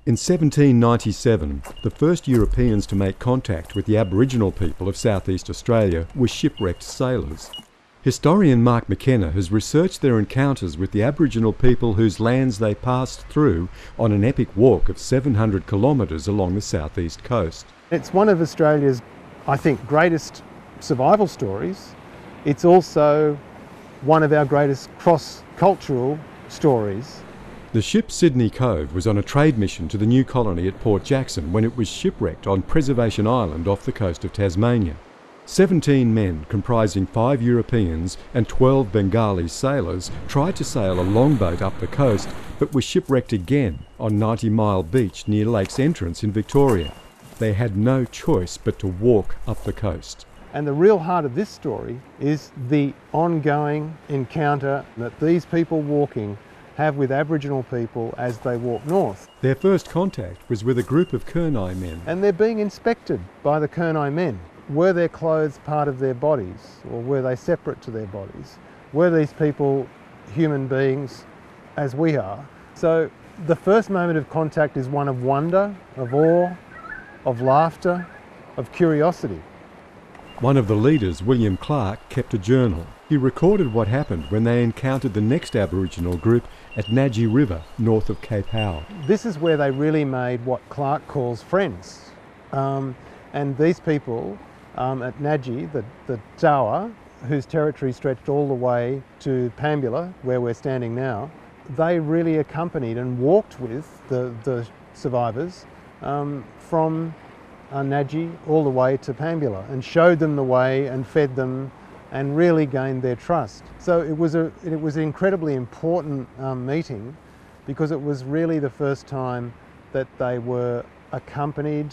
In 1797, the first Europeans to make contact with the Aboriginal people of southeast Australia were shipwrecked sailors. Historian Mark McKenna has researched their encounters with the Aboriginal people whose lands they passed through on an epic walk of 700 kilometres along the southeast coast. It's one of Australia's, I think, greatest survival stories. It's also one of our greatest cross-cultural stories. The ship Sydney Cove was on a trade mission to the new colony at Port Jackson when it was shipwrecked on Preservation Island off the coast of Tasmania. 17 men, comprising 5 Europeans and 12 Bengali sailors, tried to sail a longboat up the coast but were shipwrecked again on 90 Mile Beach near Lakes Entrance in Victoria. They had no choice but to walk up the coast. And the real heart of this story is the ongoing encounter that these people walking have with Aboriginal people as they walk north. Their first contact was with a group of Kurnai men. And they're being inspected by the Kurnai men. Were their clothes part of their bodies, or were they separate to their bodies? Were these people human beings as we are? So the first moment of contact is one of wonder, of awe, of laughter, of curiosity. One of the leaders, William Clark, kept a journal. He recorded what happened when they encountered the next Aboriginal group at Nadji River, north of Cape Howard. This is where they really made what Clark calls friends. And these people at Nadji, the Tawa, whose territory stretched all the way to Pambula, where we're standing now, they really accompanied and walked with the survivors from Nadji all the way to Pambula and showed them the way and fed them and really gained their trust. So it was an incredibly important meeting because it was really the first time that they were accompanied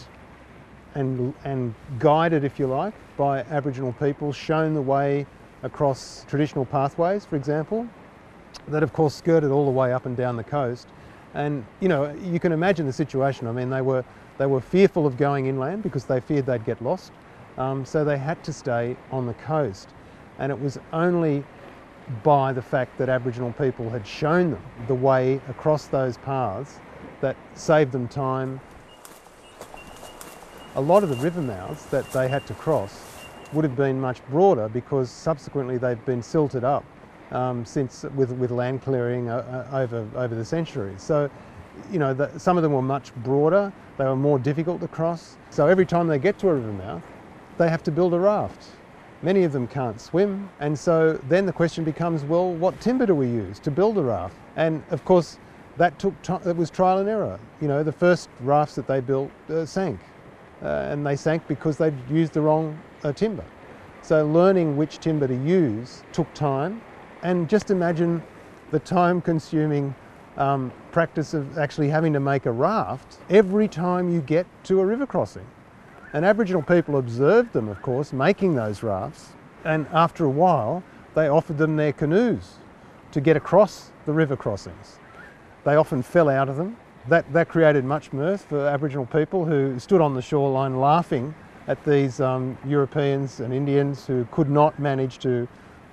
and guided, if you like, by Aboriginal people, shown the way across traditional pathways, for example, that of course skirted all the way up and down the coast. And you know, you can imagine the situation. I mean, they were fearful of going inland because they feared they'd get lost. So they had to stay on the coast. And it was only by the fact that Aboriginal people had shown them the way across those paths that saved them time. A lot of the river mouths that they had to cross would have been much broader because subsequently they've been silted up since with land clearing over the centuries. So, you know, some of them were much broader, they were more difficult to cross. So every time they get to a river mouth, they have to build a raft. Many of them can't swim, and so then the question becomes, well, what timber do we use to build a raft? And of course, that took time. It was trial and error. You know, the first rafts that they built sank, and they sank because they'd used the wrong timber. So learning which timber to use took time, and just imagine the time-consuming practice of actually having to make a raft every time you get to a river crossing. And Aboriginal people observed them, of course, making those rafts, and after a while they offered them their canoes to get across the river crossings. They often fell out of them. That created much mirth for Aboriginal people who stood on the shoreline laughing at these Europeans and Indians who could not manage to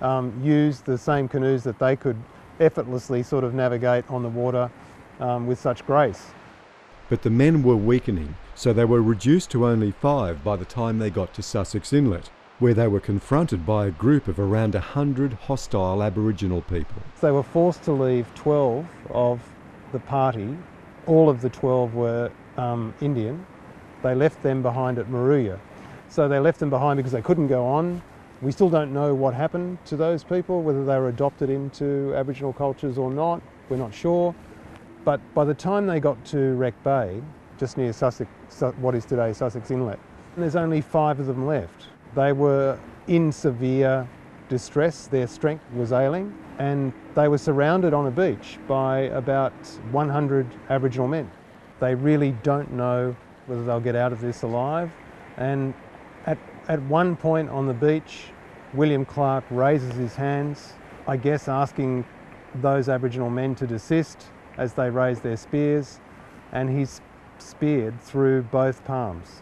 use the same canoes that they could effortlessly sort of navigate on the water with such grace. But the men were weakening, so they were reduced to only 5 by the time they got to Sussex Inlet, where they were confronted by a group of around 100 hostile Aboriginal people. They were forced to leave 12 of the party. All of the 12 were Indian. They left them behind at Moruya. So they left them behind because they couldn't go on. We still don't know what happened to those people, whether they were adopted into Aboriginal cultures or not. We're not sure. But by the time they got to Wreck Bay, just near Sussex, what is today Sussex Inlet, there's only 5 of them left. They were in severe distress, their strength was ailing, and they were surrounded on a beach by about 100 Aboriginal men. They really don't know whether they'll get out of this alive. And at one point on the beach, William Clark raises his hands, I guess asking those Aboriginal men to desist as they raise their spears, and he's speared through both palms.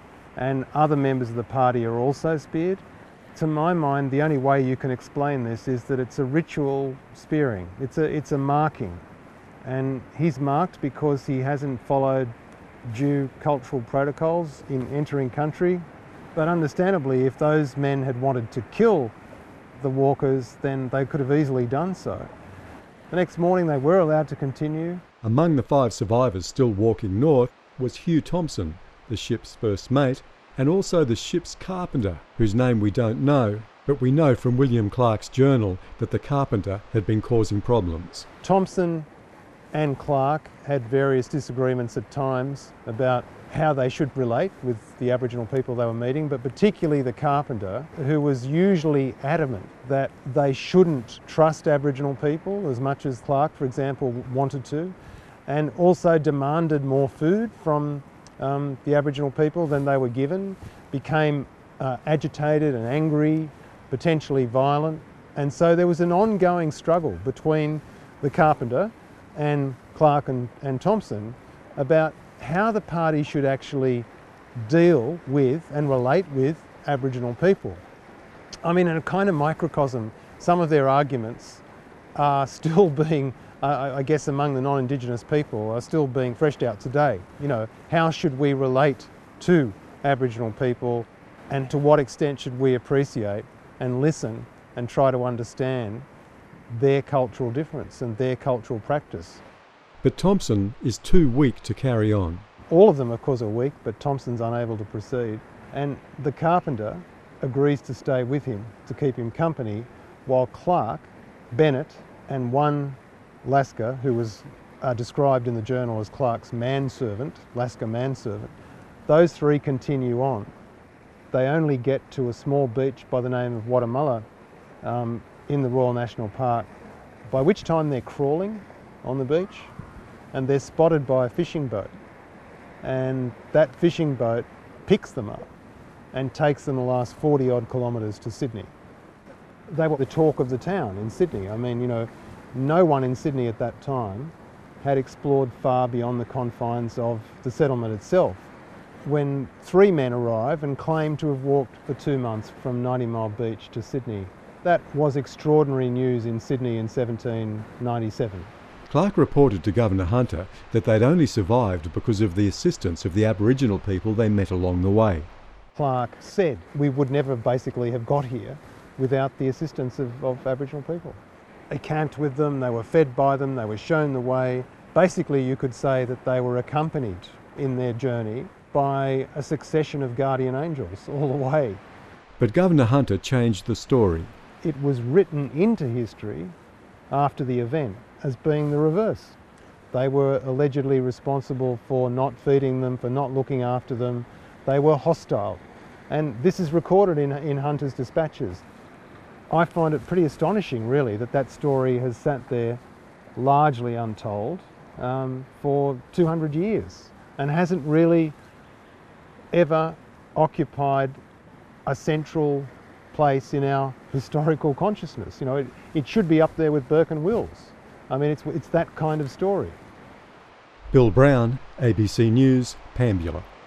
And other members of the party are also speared. To my mind, the only way you can explain this is that it's a ritual spearing. It's a marking. and he's marked because he hasn't followed due cultural protocols in entering country. But understandably, if those men had wanted to kill the walkers, then they could have easily done so. The next morning they were allowed to continue. Among the 5 survivors still walking north was Hugh Thompson, the ship's first mate, and also the ship's carpenter, whose name we don't know, but we know from William Clark's journal that the carpenter had been causing problems. Thompson and Clark had various disagreements at times about how they should relate with the Aboriginal people they were meeting, but particularly the carpenter, who was usually adamant that they shouldn't trust Aboriginal people as much as Clark, for example, wanted to, and also demanded more food from the Aboriginal people than they were given, became agitated and angry, potentially violent. And so there was an ongoing struggle between the carpenter and Clark and Thompson about how the party should actually deal with and relate with Aboriginal people. I mean, in a kind of microcosm, some of their arguments are still being, I guess among the non-Indigenous people, are still being threshed out today. You know, how should we relate to Aboriginal people, and to what extent should we appreciate and listen and try to understand their cultural difference and their cultural practice. But Thompson is too weak to carry on. All of them, of course, are weak, but Thompson's unable to proceed. And the carpenter agrees to stay with him to keep him company, while Clark, Bennett, and one Lasker, who was described in the journal as Clark's manservant, Lasker manservant, those 3 continue on. They only get to a small beach by the name of Watamulla in the Royal National Park, by which time they're crawling on the beach, and they're spotted by a fishing boat. And that fishing boat picks them up and takes them the last 40 odd kilometres to Sydney. They were the talk of the town in Sydney. I mean, you know, no one in Sydney at that time had explored far beyond the confines of the settlement itself. When 3 men arrive and claim to have walked for 2 months from 90 Mile Beach to Sydney, that was extraordinary news in Sydney in 1797. Clark reported to Governor Hunter that they'd only survived because of the assistance of the Aboriginal people they met along the way. Clark said we would never basically have got here without the assistance of Aboriginal people. They camped with them, they were fed by them, they were shown the way. Basically, you could say that they were accompanied in their journey by a succession of guardian angels all the way. But Governor Hunter changed the story. It was written into history after the event as being the reverse. They were allegedly responsible for not feeding them, for not looking after them. They were hostile. And this is recorded in Hunter's dispatches. I find it pretty astonishing, really, that story has sat there largely untold for 200 years and hasn't really ever occupied a central place in our historical consciousness. You know, it should be up there with Burke and Wills. I mean, it's that kind of story. Bill Brown, ABC News, Pambula.